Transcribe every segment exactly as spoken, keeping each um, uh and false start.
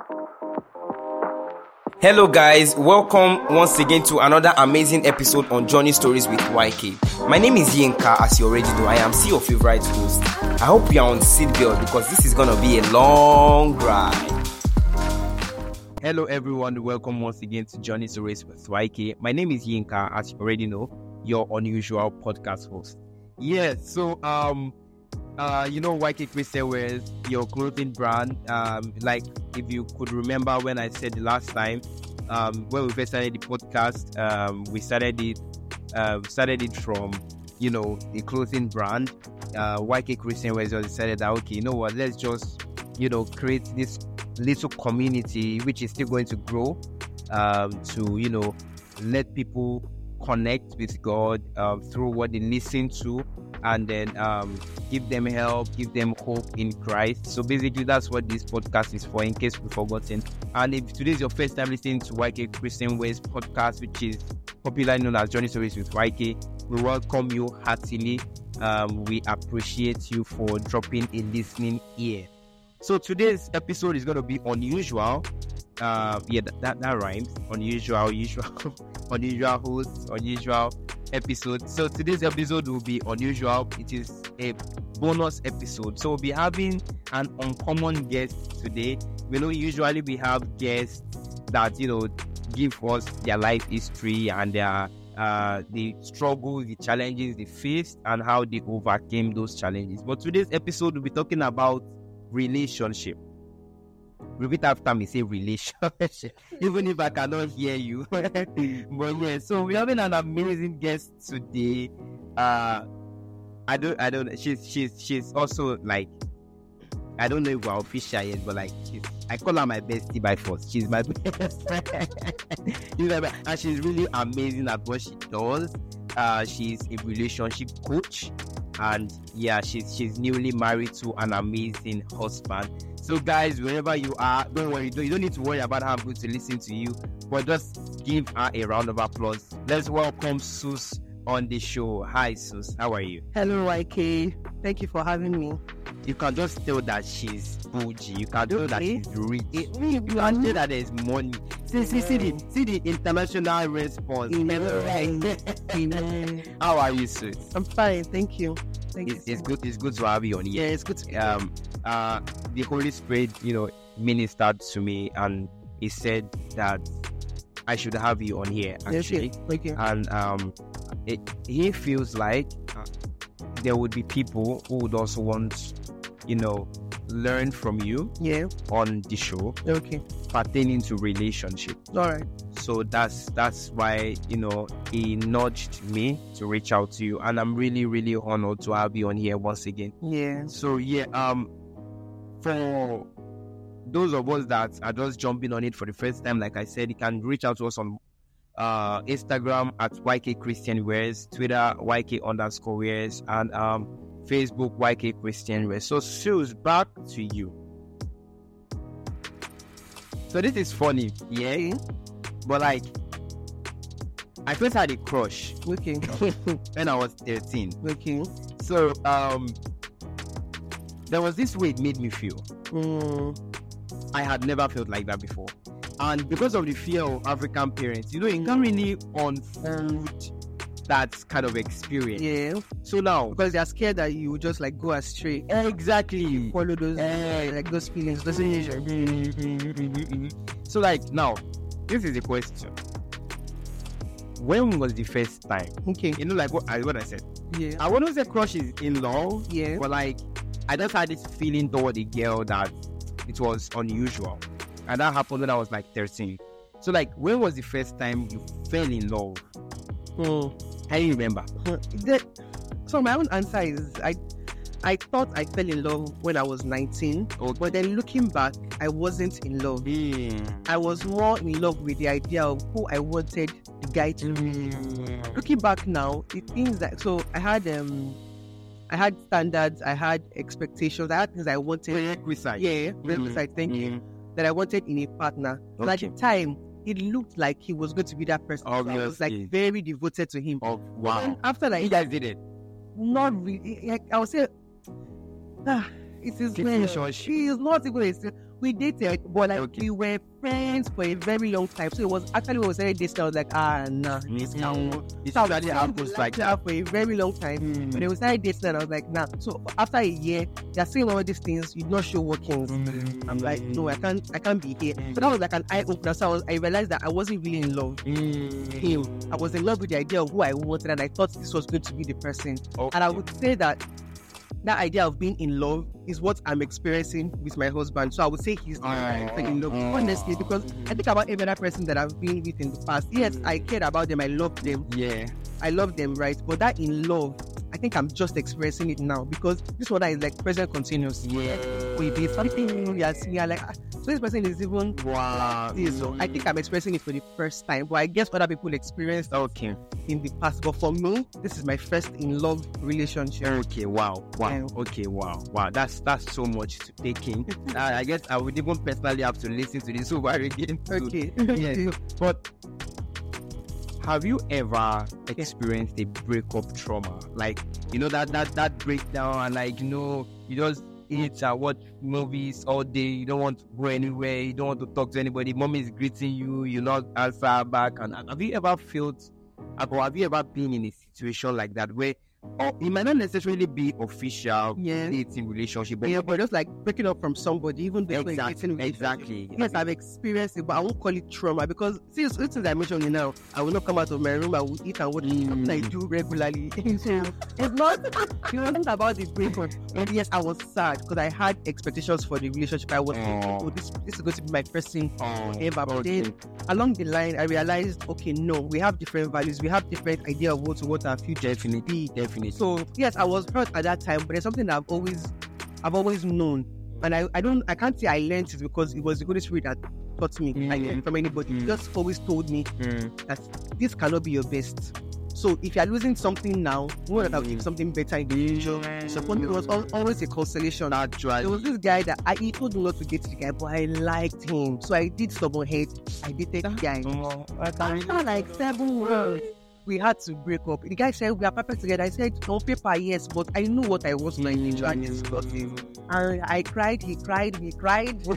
Hello guys, welcome once again to another amazing episode on Journey Stories with Y K. My name is Yinka, as you already know. I am still your favorite host. I hope you are on seatbelt because this is gonna be a long ride. Hello everyone, welcome once again to Journey Stories with Y K. My name is Yinka, as you already know, your unusual podcast host. Yeah, so um Uh, you know, Y K Christian Wears, your clothing brand. Um, like if you could remember when I said the last time, um, when we first started the podcast, um, we started it, uh, started it from, you know, the clothing brand. Uh, Y K Christian Wears just decided that okay, you know what, let's just, you know, create this little community which is still going to grow, um, to you know, let people connect with God uh, through what they listen to, and then um, give them help, give them hope in Christ. So basically, that's what this podcast is for, in case we've forgotten. And if today is your first time listening to Y K Christian Wears podcast, which is popularly known as Journey Stories with Y K, we welcome you heartily. Um, we appreciate you for dropping a listening ear. So today's episode is going to be unusual. Uh, yeah, that, that, that rhymes. Unusual, usual, unusual host, unusual episode. So today's episode will be unusual. It is a bonus episode. So we'll be having an uncommon guest today. We know usually we have guests that, you know, give us their life history and their uh the struggles, the challenges they faced, and how they overcame those challenges. But today's episode will be talking about relationship. Repeat after me, say relationship. Even if I cannot hear you. But yeah, so we're having an amazing guest today. Uh I don't I don't she's she's she's also like, I don't know if we're official yet, but like she's, I call her my bestie by force. She's my best friend. She's my best, and she's really amazing at what she does. Uh she's a relationship coach, and yeah, she's she's newly married to an amazing husband. So guys, wherever you are, don't worry, don't, you don't need to worry about how I'm going to listen to you, but just give her a round of applause. Let's welcome Sus on the show. Hi Sus, how are you? Hello Y K, thank you for having me. You can just tell that she's bougie. You can tell Okay. that she's rich. It, You can tell that there's money. See, see, see the see the international response. How are you, Sus? I'm fine, thank you. Thank It's, you. it's good. It's good to have you on here. Yeah, it's good to be um uh the Holy Spirit, you know, ministered to me, and he said that I should have you on here actually. Yes, yes. Okay. And um it, he feels like uh, there would be people who would also want, you know, learn from you Yeah. on the show Okay. pertaining to relationship. All right. So that's that's why, you know, he nudged me to reach out to you, and I'm really really honored to have you on here once again. Yeah. So yeah, um, for those of us that are just jumping on it for the first time, like I said, you can reach out to us on uh Instagram at Y K Christian Wears, Twitter Y K underscore Wears, and um Facebook Y K Christian Wears. So Suze, back to you. So this is funny, yeah, but like I first had a crush Okay. when I was thirteen. Okay. So um there was this way it made me feel. Mm, I had never felt like that before. And because of the fear of African parents, you know, you can't really unfold that kind of experience. yeah. So now, Because they are scared that you will just like go astray. exactly. Follow those Eh. like those feelings. Those So like now, this is the question. When was the first time? Okay. You know, like what I what I said. Yeah. I wouldn't say crush is in love, Yeah. but like I just had this feeling toward the girl that it was unusual. And that happened when I was like thirteen. So like, when was the first time you fell in love? Mm. Can you remember? The- so my own answer is I I thought I fell in love when I was nineteen, Okay. but then looking back, I wasn't in love. I was more in love with the idea of who I wanted the guy to be. Looking back now, it means that so I had um I had standards, I had expectations, I had things I wanted. Prerequisite. Yeah, Mhm. requisite, thank you. That I wanted in a partner. So at Okay. the time, it looked like he was going to be that person. So I was Obviously. like very devoted to him. Oh, wow. And after You like guys did it. not really, like I would say, ah, it is Relationship. she is not even a we dated, but like Okay. we were friends for a very long time. So it was actually when we started dating, I was like, ah, nah. It's It usually happens like that for a very long time. Mm. But then we started dating, and I was like, nah. So after a year, they're saying all these things. You do not show workings. I'm like, no, I can't, I can't be here. So that was like an eye opener. So I, was, I realized that I wasn't really in love with him. I was in love with the idea of who I wanted, and I thought this was going to be the person. Okay. And I would say that that idea of being in love is what I'm experiencing with my husband. So I would say he's the Ah. person in love. Honestly, because I think about every other person that I've been with in the past. Yes, I cared about them. I loved them. Yeah. I love them, right? But that in love, I think I'm just experiencing it now because this one is like present continuous. Yeah. With this something you are seeing, you're like, ah, so this person is even Wow. this. So I think I'm experiencing it for the first time. But I guess other people experienced Okay. in the past. But for me, this is my first in love relationship. Okay, wow, wow, Yeah. okay, wow, wow. That's that's so much to take in. uh, I guess I would even personally have to listen to this over again. to- Okay. Yes. But have you ever experienced a breakup trauma? Like, you know, that that that breakdown, and like, you know, you just eat and watch movies all day. You don't want to go anywhere. You don't want to talk to anybody. Mom is greeting you. You not answer back. And have you ever felt, or have you ever been in a situation like that where, or it might not necessarily be official Yeah. dating relationship, but Yeah, but just like breaking up from somebody, even though exactly, you're getting a relationship. exactly. Yes, I've experienced it, but I won't call it trauma because since since I mentioned it now, I will not come out of my room. I will eat and watch Mm. something I do regularly. So it's not it wasn't about the breakup. And yes, I was sad because I had expectations for the relationship. I was thinking, Oh. oh, this this is going to be my first thing Oh, ever. But okay. then along the line, I realized, okay, no, we have different values. We have different idea of what what our future Definitely, be. definitely. So yes, I was hurt at that time, but there's something that I've always, I've always known, and I, I don't, I can't say I learned it because it was the Holy Spirit that taught me. I Mm. learned from anybody. Mm. He just always told me Mm. that this cannot be your best. So if you're losing something now, you know that I'll Mm. give something better in the future. So for me, it was al- always a consolation. Naturally. There was this guy that I he told me not to date the guy, but I liked him, so I did stubborn hate. I dated the guy. Oh, After like seven words, we had to break up. The guy said we are perfect together. I said on paper yes, but I knew what I was like. Mm. And discussed it. And I cried, he cried, he cried. and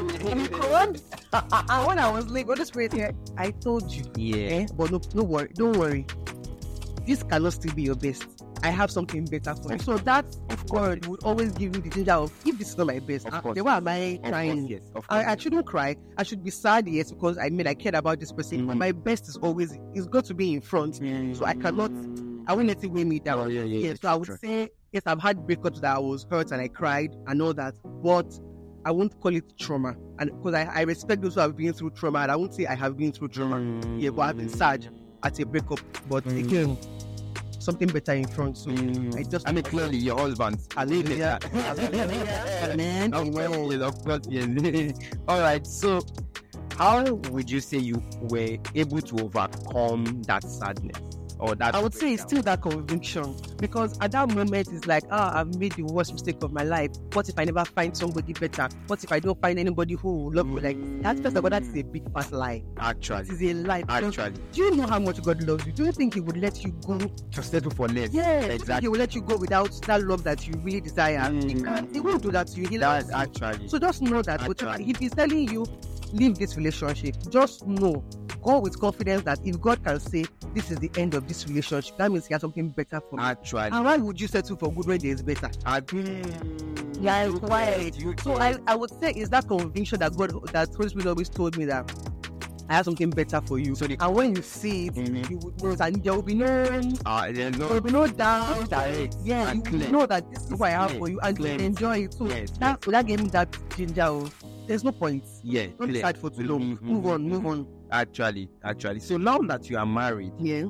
when I was like, God, Spirit here, I told you. Yeah. Eh? But no, no worry, don't worry. This cannot still be your best. I have something better for you. So that, of course, would always give you the ginger of if this is not my best, Of uh, course. then why am I Of trying? course, yes, of course. I, I shouldn't cry. I should be sad, yes, because I mean I cared about this person. But Mm. my best is always it's got to be in front. So I cannot I won't let it weigh me down. Oh, yeah, yeah, Yeah, yeah, so I would true. say yes, I've had breakups that I was hurt and I cried and all that, but I won't call it trauma. And because I, I respect those who have been through trauma, and I won't say I have been through trauma. Mm. Yeah, but I've been sad at a breakup. But Mm. again, something better in front. So I just I mean, clearly, your husband. I live it. Yeah. Man. Of course, yes, of course, yes. All right. So, how would you say you were able to overcome that sadness or that? I would say it's breakdown? still that conviction because at that moment it's like, ah, I've made the worst mistake of my life. What if I never find somebody better? What if I don't find anybody who will love me? Like that, first of all, that is a big fast lie. It Actually, is a lie. Because actually, do you know how much God loves you? Do you think He would let you go? to settle for less. Yeah, He exactly. will let you go without that love that you really desire. He Mm. can't. He won't do that to you. He loves That's you. actually. So just know that whatever- Actually. if He's telling you, leave this relationship, just know, go with confidence that if God can say this is the end of this relationship, that means He has something better for me. Actually, And why would you settle for good when there is better? actually. Yeah, it's quiet. You- So I, I would say is that conviction that God, that Holy Spirit always told me that I have something better for you. So the- and when you see it, Mhm. you would know that there will be no, there Ah, there's no. will be no doubt. Direct Yeah, and you clear. will know that this is what I have Clear, for you, and clear. you enjoy it. So Yes, that that gave me that ginger. oh, There's no point. Yeah, Don't clear. decide for too long. Mhm. Move on, move on. Actually, actually. So now that you are married, Yeah.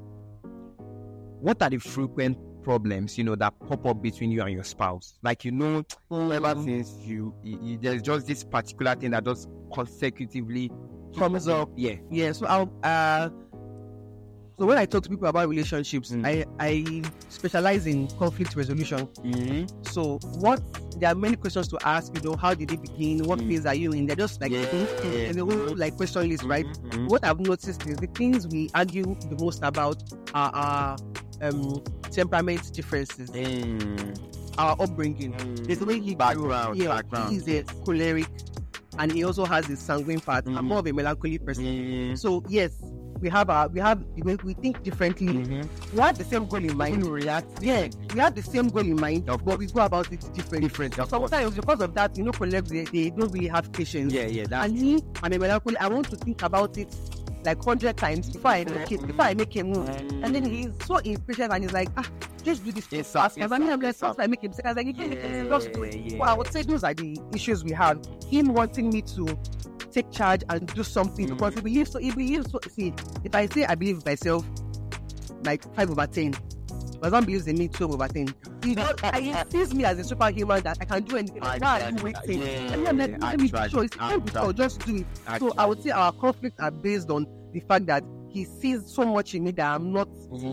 what are the frequent problems, you know, that pop up between you and your spouse? Like, you know, ever since you, you, you- there's just this particular thing that just consecutively Comes up. Yeah. Yeah, so I'll uh so when I talk to people about relationships, Mm. I I specialize in conflict resolution. Mm-hmm. So what there are many questions to ask, you know, how did it begin? What Mm. phase are you in? They're just like Yeah, and the whole like question list, right? Mhm. What I've noticed is the things we argue the most about are our um temperament differences. Mm. our upbringing. It's the way he Background, grew. Yeah, background. he's a choleric, and he also has this sanguine part. Mm. I'm more of a melancholy person. Mm. So yes, we have our we have we, we think differently. Mm-hmm. We have the same goal in mind. We react. Yeah, we have the same goal in mind, Of but we go about it differently. Different. Of course. Sometimes because of that, you know, colleagues they, they don't really have patience. Yeah, yeah. That's And me, I'm a melancholy. I want to think about it like hundred times before I make it, before I make a move. And then he's so impatient and he's like, ah, just do this Yes, fast. yes, And I mean, I'm like, yes, once I make a mistake, I was like, you can't just do it. yeah. Well, I would say those are the issues we have. Him wanting me to take charge and do something Mm. because he believes so. He believes so. See, if I say I believe myself, like five over ten. My husband believes in me twelve over ten. He don't, he sees me as a superhuman that I can do anything. Like, why are you waiting? Yeah, And I'm like, let me actually, show. It's time to actually. just do it. So I would say our conflicts are based on the fact that he sees so much in me that I'm not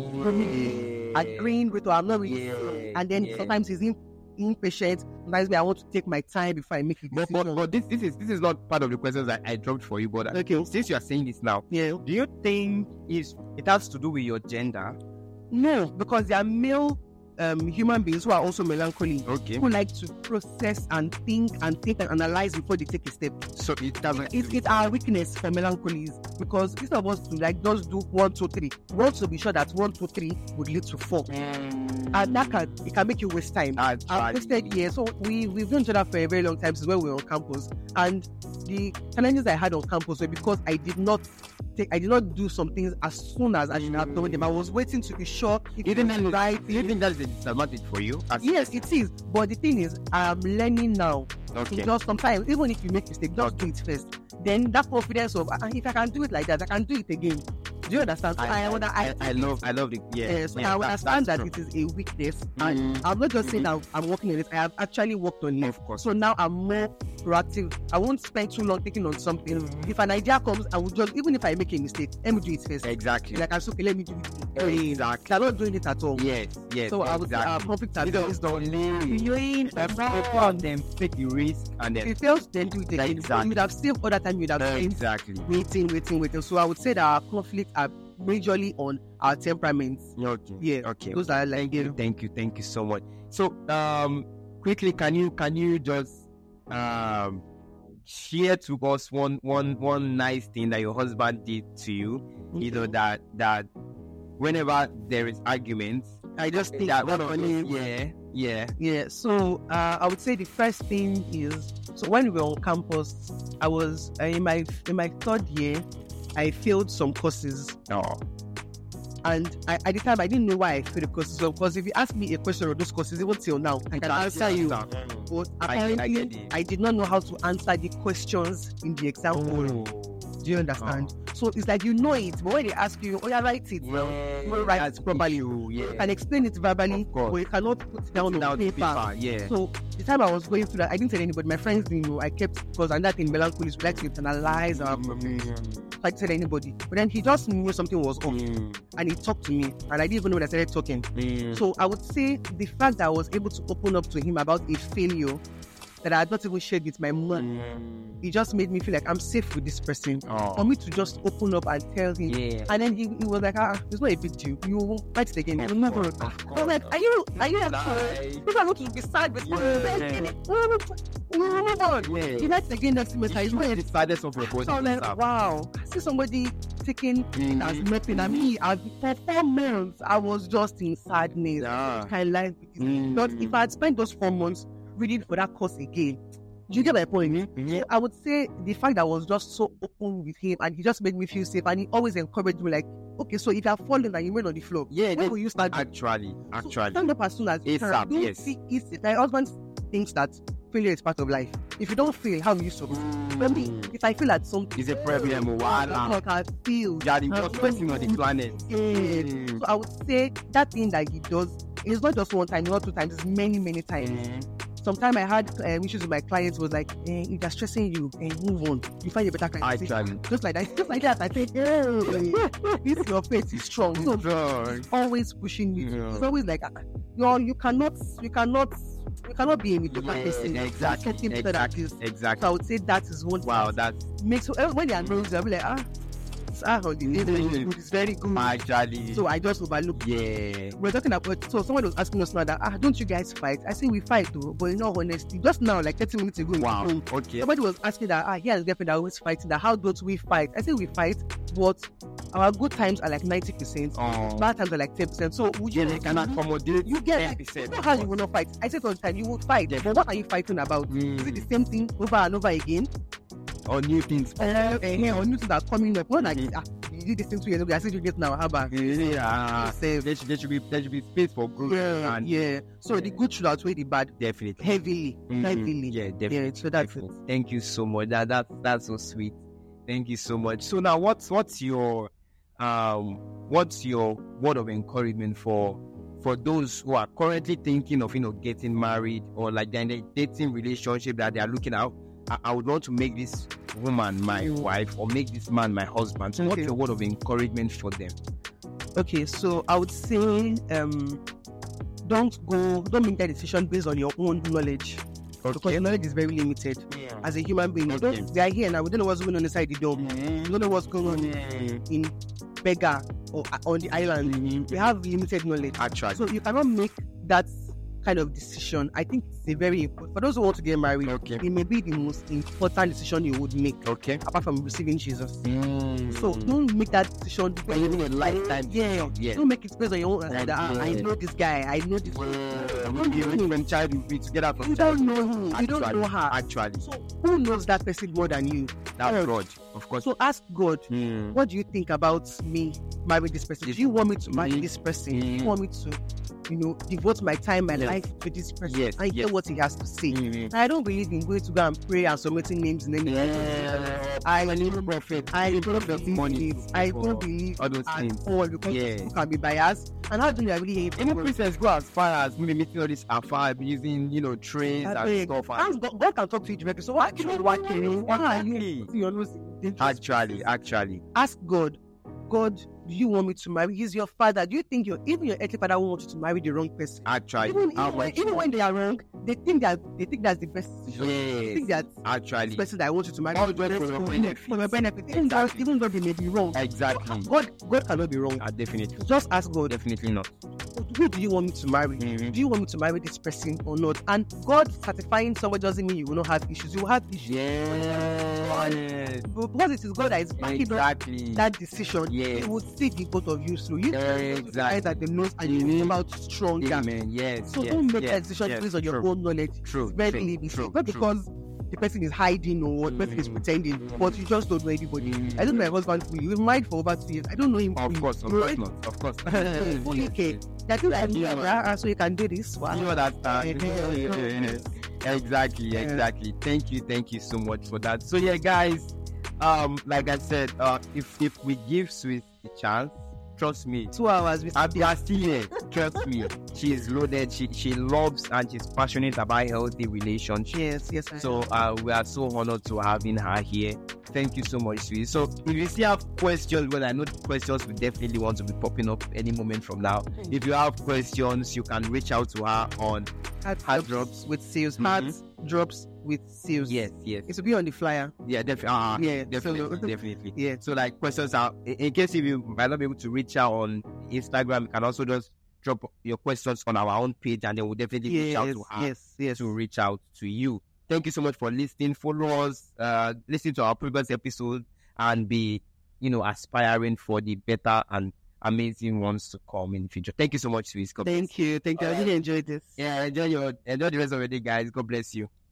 really agreeing with, or I'm not really. Yeah, And then yeah. sometimes he's in, impatient. Sometimes I want to take my time before I make a But, decision. but, but this, this is this is not part of the questions that I dropped for you. But Okay. since you are saying this now, Yeah. do you think is it has to do with your gender? No, because there are male um, human beings who are also melancholy, Okay. who like to process and think and think and analyze before they take a step. So it doesn't. It's, it's our weakness for melancholies because instead of us to like just do one, two, three, we want to be sure that one, two, three would lead to four. And that can it can make you waste time. I've Actually. wasted years. So we we've known each other for a very long time since when we were on campus. And the challenges I had on campus were because I did not take I did not do some things as soon as I should have done them. I was waiting to be sure if You it think was that is right. Do you think that is a disadvantage for you? As- Yes, it is. But the thing is, I'm learning now. Okay. Just sometimes, even if you make mistake, just do it first. Then that confidence of, ah, if I can do it like that, I can do it again. Do you understand? So I, I, wanna- I, I love I love the yeah. Yes, so yeah, I that- understand that that's it is a weakness. true. And Mm. I'm not just saying that I'm working on it. I have actually worked on it. Of course. So now I'm more proactive. I won't spend too long thinking on something. If an idea comes, I will just, even if I make a mistake, let me do it first. Exactly. Like I'm so, okay, let me do it. Exactly. I'm not doing it at all. Yes. Yes. So I would say our exactly. conflicts are You know, based on Doing on them, take the risk, and if then it fails, then do it again. Exactly. You would have saved other time. You would have spent exactly. waiting, waiting, waiting. So I would say that our conflicts are majorly on our temperaments. Okay. Yeah. Okay. Those are like, Thank you, thank you, thank you so much. So, um, quickly, can you can you just um share to us one one one nice thing that your husband did to you? You know that that whenever there is arguments, I just think that one one of of those- them- yeah, yeah, Yeah, so uh, I would say the first thing is, so when we were on campus, I was uh, in my in my third year, I failed some courses, no, and I, at the time I didn't know why I failed the courses. So, because if you ask me a question on those courses, even till now, I can answer you. But I- I apparently, get I, it. did not know how to answer the questions in the exam hall. Do you understand? So it's like you know it, but when they ask you, oh yeah, write it. Well, You write that's it properly. issue, You yeah, can explain it verbally, Of course. but you cannot put it down Down on to paper. yeah. So the time I was going through that, I didn't tell anybody. My friends didn't know. I kept, because another thing, melancholy is we like to internalize our problems. So I didn't tell anybody. But then he just knew something was off, Mm, and he talked to me, and I didn't even know when I started talking. mm. So I would say the fact that I was able to open up to him about a failure that I had not even shared with my mom, Mm. it just made me feel like I'm safe with this person. Oh. For me to just open up and tell him. Yeah. And then he, he was like, ah, it's not a big deal. You will write it again. Of You'll never. course, of I was course. like, are you, are you Like- actually? People are going to be sad with me. Yeah. Move on. Yeah. He writes again next semester. He's You not. the saddest of your So I'm like, wow. I see somebody taking it as nothing. And me, I, for four months, I was just in sadness. Yeah. Kind of like, Mm. but if I had spent those four months reading for that course again, do you get my point? Mhm. So I would say the fact that I was just so open with him and he just made me feel safe, and he always encouraged me like, okay, so if you have fallen and you went on the floor, Yeah, when that- will you start? Actually, So actually. stand up as soon as you ASAP, can. Don't yes. see it. My husband thinks that failure is part of life. If you don't fail, how will you survive? For me, if I feel at something, It's a problem. Wow. like I feel, You are the uh, worst person on the planet. yeah. Mm. So I would say that thing that he does is not just one time, not two times, it's many, many times. Mm. Sometimes I had um, issues with my clients. Was like, eh, if they're stressing you, eh, move on. You find a better client. Actually. Just like that, just like that. I think, oh, this your faith is strong. So Strong. always pushing you. Yeah. It's always like, ah, no, you cannot, you cannot, you cannot be a mediocre Yeah, person. exactly, Getting better at exactly, this. exactly. So I would say that is one. Wow, that's Makes so when they are nervous, I'll be like, ah, that ah, oh, the name is good, it's very good. Actually. So I just overlooked. Yeah. We're talking about, so someone was asking us now that, ah, don't you guys fight? I say we fight though, but in all honesty, just now, like thirty minutes ago, Wow. home, Okay. somebody was asking that, ah, he has a girlfriend that always fighting, that how don't we fight? I say we fight, but our good times are like ninety percent, Oh. bad times are like ten percent. So would you, Yeah, they can accommodate. you get ten like, percent. it's not how you will not fight. I said all the time, you would fight, Yeah. but what are you fighting about? Mm. Is it the same thing over and over again? Or new things. Uh, uh, or new things that are coming up. Not like, Mhm. ah, you did this thing two years ago, I said you get now, how about? Yeah. Same. There should, there should be there should be space for growth. Yeah, and yeah. So the good should outweigh the bad definitely. heavily, Mhm. heavily. Yeah, definitely. Yeah, so that's it. Definitely. Thank you so much. That that that's so sweet. Thank you so much. So now, what's what's your um what's your word of encouragement for for those who are currently thinking of you know getting married, or like they're in a dating relationship that they are looking at? I, I would want to make this woman my wife, or make this man my husband. So, what's Okay. your word of encouragement for them? Okay, so I would say um don't go don't make that decision based on your own knowledge. Because your knowledge is very limited Yeah. as a human being. You Okay. don't, we are here now, we don't know what's going on inside the dome. We don't know what's going on in Bega or uh, on the island. We have limited knowledge. Actually. So you cannot make that kind of decision. I think it's a very important, for those who want to get married, Okay. it may be the most important decision you would make, Okay. apart from receiving Jesus. Mm. So don't make that decision. When you're living a lifetime Yeah, decision, yeah. Don't make it based on your own. Uh, that, ah, I Yeah. know this guy. I know this. Maybe even when child will be together from You don't know him. You don't Actually, know her. Actually, So who knows that person more than you? that's Uh, God, of course. So ask God. Mm. What do you think about me marrying this person? Do you want me to marry Mhm. this person? Do you Mhm. want me to, you know, devote my time, my Yes. life to this person? Yes, And hear yes. what he has to say. Mhm. I don't believe in going to go and pray and submitting names in any. Yeah. I I'm an even prophet. I Even don't prophet believe money it. I for don't believe all those at things. all because Yeah. people can be biased. And how do you really hear Even people? Christians go as far as maybe meeting all this afar using, you know, trains I and beg. stuff. Ask And God, God can talk to you directly. So why you know what caring? Why are you Exactly. putting your nose in dangerous actually, places? actually, Ask God, God, do you want me to marry? He's your father. Do you think your even your earthly father won't want you to marry the wrong person? actually, Even, even, how when, much- even when they are wrong, they think that they think that's the best decision. They think yes, that this actually, person that I want you to marry All is the just best for your for benefit. for your benefit. Even, though, even though they may be wrong, exactly. God, God cannot be wrong. Uh, definitely, Just ask God, definitely not. who do you want me to marry? Mhm. Do you want me to marry this person or not? And God certifying somebody doesn't mean you will not have issues. You will have issues. Yes, But because it is God that is backing up exactly. that decision, Yes. He will see the both of you through. You Exactly. guys at the nose and you Mhm. come out stronger. Amen. Yes. So yes, don't make yes, that decision yes, based on your true, own knowledge. True. It's very true, limited. true, Not true. because the person is hiding or what the person is Mm. pretending, but you just don't know anybody. Mm. I don't know my husband fully. We've been married for over two years. I don't know him Of fully. course, of You know, course not. Of course. fully okay. That thing that Yeah, yeah, so you can do this. Wow. You know that. Uh, Yeah. exactly. Yeah. Exactly. Thank you. Thank you so much for that. So yeah, guys. Um, like I said, uh, if if we give Swiss a chance, trust me, Two hours. We I'll be still here. Trust me, she is loaded. She she loves and she's passionate about healthy relationships. Yes, yes. I So uh, we are so honored to having her here. Thank you so much, sweetie. So if you still have questions, well, I know the questions will definitely want to be popping up any moment from now. If you have questions, you can reach out to her on Heart Heart drops drops. with seals. Mhm. Heart drops with seals. yes, yes, It will be on the flyer. yeah, definitely, uh, Yeah, definitely, so- definitely. Yeah. So like questions are in, in case if you might not be able to reach out on Instagram, you can also just drop your questions on our own page, and then we'll definitely reach out Yes, to her. yes, yes. To reach out to you. Thank you so much for listening. Follow us, uh, listen to our previous episode, and be, you know, aspiring for the better and amazing ones to come in the future. Thank you so much, Swiss. God bless. Thank you. Thank you. I really enjoyed this. Yeah, enjoy your enjoy the rest of your day, guys. God bless you.